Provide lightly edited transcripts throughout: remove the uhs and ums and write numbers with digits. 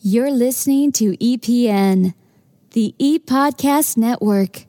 You're listening to EPN, the ePodcast Network.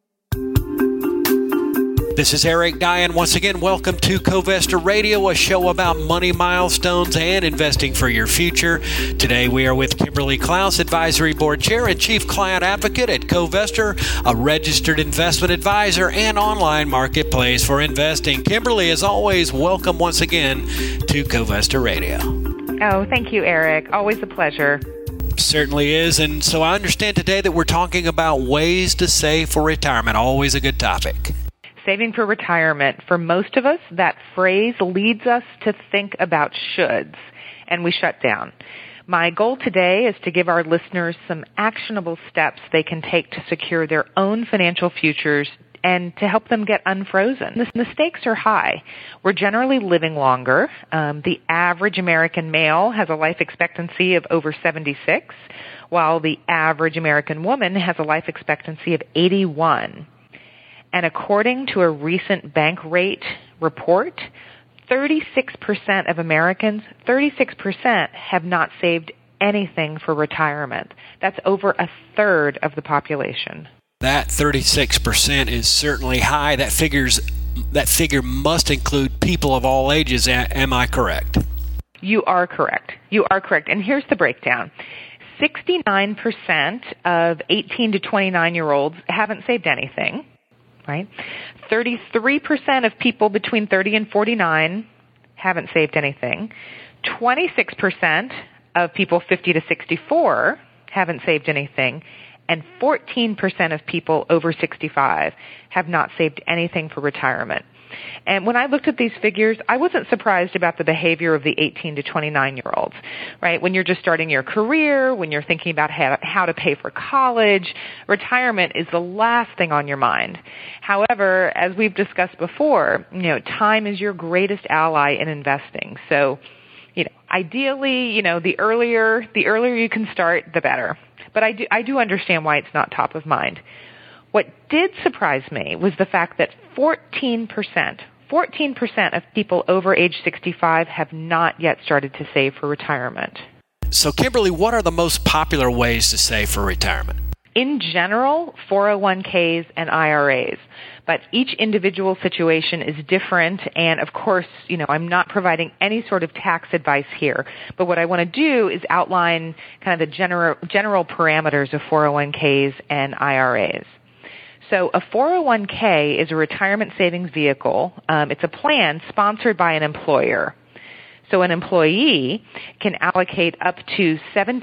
This is Eric Dye, and once again, welcome to Covesta Radio, a show about money milestones and investing for your future. Today, we are with Kimberly Klaus, Advisory Board Chair and Chief Client Advocate at Covesta, a registered investment advisor and online marketplace for investing. Kimberly, as always, welcome once again to Covesta Radio. Oh, thank you, Eric. Always a pleasure. Certainly is. And so I understand today that we're talking about ways to save for retirement. Always a good topic. Saving for retirement. For most of us, that phrase leads us to think about shoulds, and we shut down. My goal today is to give our listeners some actionable steps they can take to secure their own financial futures and to help them get unfrozen. The stakes are high. We're generally living longer. The average American male has a life expectancy of over 76, while the average American woman has a life expectancy of 81. And according to a recent Bankrate report, 36% of Americans, 36% have not saved anything for retirement. That's over a third of the population. That 36% is certainly high. That figure must include people of all ages. Am I correct? You are correct. You are correct. And here's the breakdown. 69% of 18 to 29-year-olds haven't saved anything, right? 33% of people between 30 and 49 haven't saved anything. 26% of people 50 to 64 haven't saved anything. And 14% of people over 65 have not saved anything for retirement. And when I looked at these figures, I wasn't surprised about the behavior of the 18 to 29-year-olds, right? When you're just starting your career, when you're thinking about how to pay for college, retirement is the last thing on your mind. However, as we've discussed before, time is your greatest ally in investing. So, ideally, the earlier you can start, the better. But I do understand why it's not top of mind. What did surprise me was the fact that 14% of people over age 65 have not yet started to save for retirement. So, Kimberly, what are the most popular ways to save for retirement? In general, 401ks and IRAs. But each individual situation is different, and of course, I'm not providing any sort of tax advice here. But what I want to do is outline kind of the general parameters of 401ks and IRAs. So a 401k is a retirement savings vehicle. It's a plan sponsored by an employer. So an employee can allocate up to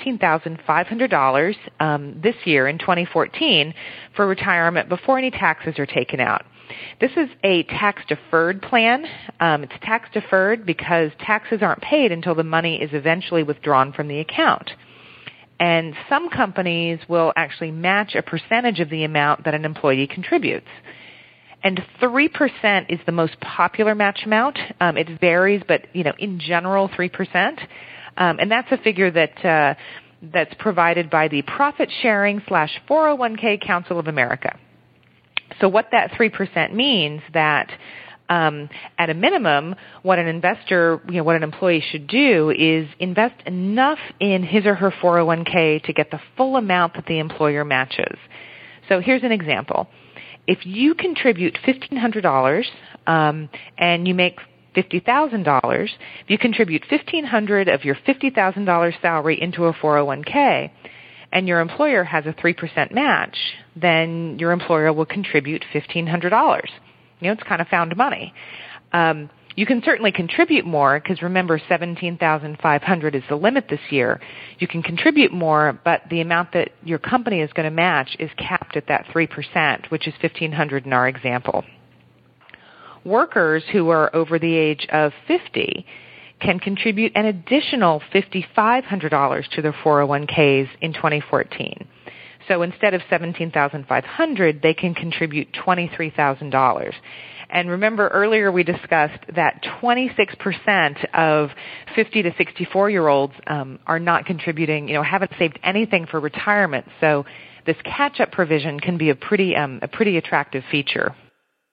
$17,500 this year in 2014 for retirement before any taxes are taken out. This is a tax-deferred plan. It's tax-deferred because taxes aren't paid until the money is eventually withdrawn from the account. And some companies will actually match a percentage of the amount that an employee contributes. And 3% is the most popular match amount. It varies, but in general, 3%. And that's a figure that's provided by the Profit Sharing /401k Council of America. So what that 3% means that at a minimum, what an investor, what an employee should do is invest enough in his or her 401k to get the full amount that the employer matches. So here's an example. If you contribute $1,500 and you make $50,000, if you contribute $1,500 of your $50,000 salary into a 401k and your employer has a 3% match, then your employer will contribute $1,500. It's kind of found money. You can certainly contribute more because remember, $17,500 is the limit this year. You can contribute more, but the amount that your company is going to match is capped at that 3%, which is $1,500 in our example. Workers who are over the age of 50 can contribute an additional $5,500 to their 401ks in 2014. So instead of $17,500, they can contribute $23,000. And remember earlier we discussed that 26% of 50 to 64-year-olds are not contributing, haven't saved anything for retirement. So this catch-up provision can be a pretty attractive feature.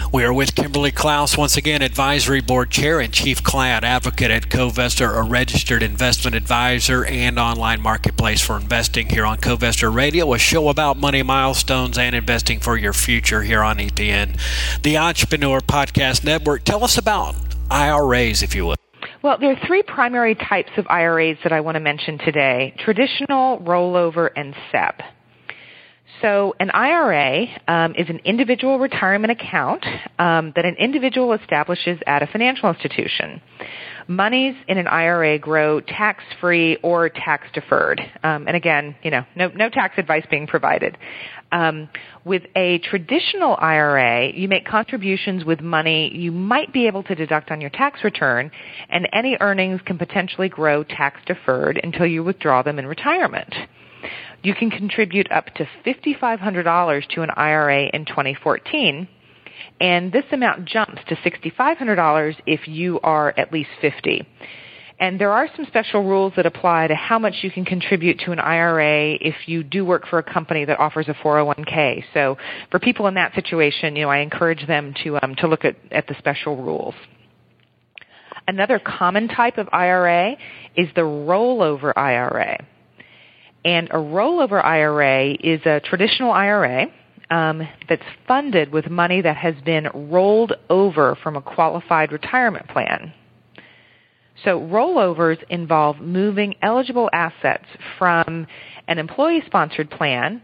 We are with Kimberly Klaus, once again, Advisory Board Chair and Chief Client Advocate at Covestor, a registered investment advisor and online marketplace for investing here on Covestor Radio, a show about money milestones and investing for your future here on EPN, the Entrepreneur Podcast Network. Tell us about IRAs, if you would. Well, there are three primary types of IRAs that I want to mention today: traditional, rollover, and SEP. So an IRA is an individual retirement account that an individual establishes at a financial institution. Monies in an IRA grow tax-free or tax-deferred. And again, no tax advice being provided. With a traditional IRA, you make contributions with money you might be able to deduct on your tax return, and any earnings can potentially grow tax-deferred until you withdraw them in retirement. You can contribute up to $5,500 to an IRA in 2014, and this amount jumps to $6,500 if you are at least 50. And there are some special rules that apply to how much you can contribute to an IRA if you do work for a company that offers a 401k. So for people in that situation, I encourage them to look at the special rules. Another common type of IRA is the rollover IRA. And a rollover IRA is a traditional IRA that's funded with money that has been rolled over from a qualified retirement plan. So rollovers involve moving eligible assets from an employer-sponsored plan,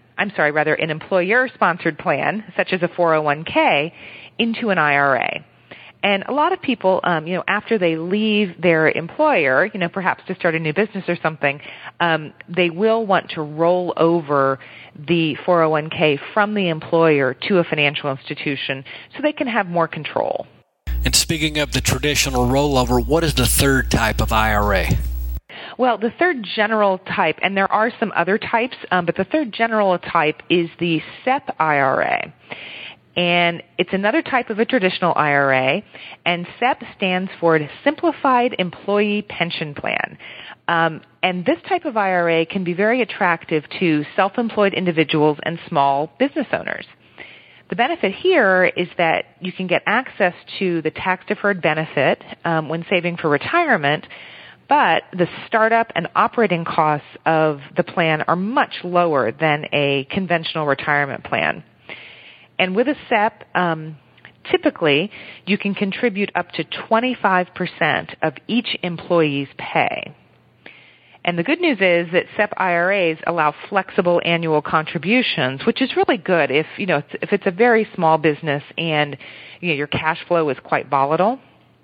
such as a 401k, into an IRA. And a lot of people, after they leave their employer, perhaps to start a new business or something, they will want to roll over the 401k from the employer to a financial institution so they can have more control. And speaking of the traditional rollover, what is the third type of IRA? Well, the third general type, and there are some other types, but the third general type is the SEP IRA. And it's another type of a traditional IRA, and SEP stands for Simplified Employee Pension Plan. And this type of IRA can be very attractive to self-employed individuals and small business owners. The benefit here is that you can get access to the tax-deferred benefit when saving for retirement, but the startup and operating costs of the plan are much lower than a conventional retirement plan. And with a SEP, typically you can contribute up to 25% of each employee's pay. And the good news is that SEP IRAs allow flexible annual contributions, which is really good if it's a very small business and your cash flow is quite volatile.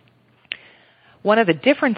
One of the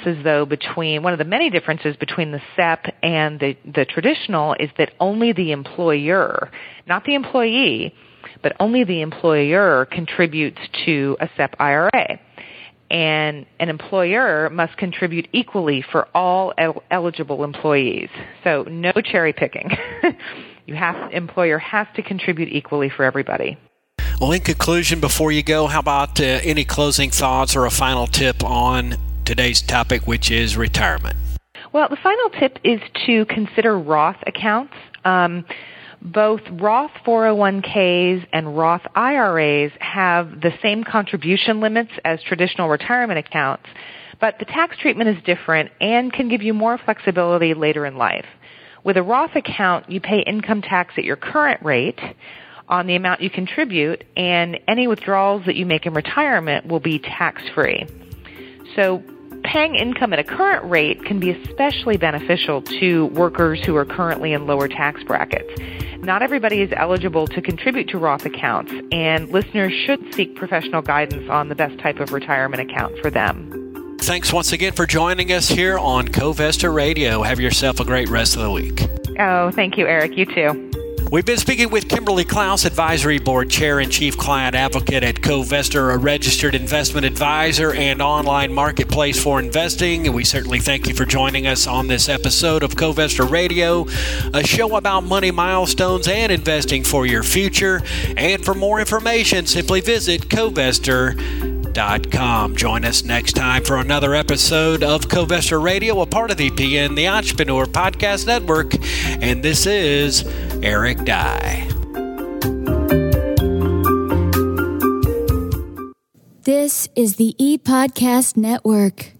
many differences between the SEP and the traditional is that only the employer, not the employee, but only the employer contributes to a SEP IRA. And an employer must contribute equally for all eligible employees. So no cherry picking. Employer has to contribute equally for everybody. Well, in conclusion, before you go, how about any closing thoughts or a final tip on today's topic, which is retirement? Well, the final tip is to consider Roth accounts. Both Roth 401ks and Roth IRAs have the same contribution limits as traditional retirement accounts, but the tax treatment is different and can give you more flexibility later in life. With a Roth account, you pay income tax at your current rate on the amount you contribute, and any withdrawals that you make in retirement will be tax-free. So paying income at a current rate can be especially beneficial to workers who are currently in lower tax brackets. Not everybody is eligible to contribute to Roth accounts, and listeners should seek professional guidance on the best type of retirement account for them. Thanks once again for joining us here on Covestor Radio. Have yourself a great rest of the week. Oh, thank you, Eric. You too. We've been speaking with Kimberly Klaus, Advisory Board Chair and Chief Client Advocate at Covestor, a registered investment advisor and online marketplace for investing. And we certainly thank you for joining us on this episode of Covestor Radio, a show about money milestones and investing for your future. And for more information, simply visit Covestor.com. Join us next time for another episode of Covestor Radio, a part of EPN, the Entrepreneur Podcast Network. And this is Eric Dye. This is the ePodcast Network.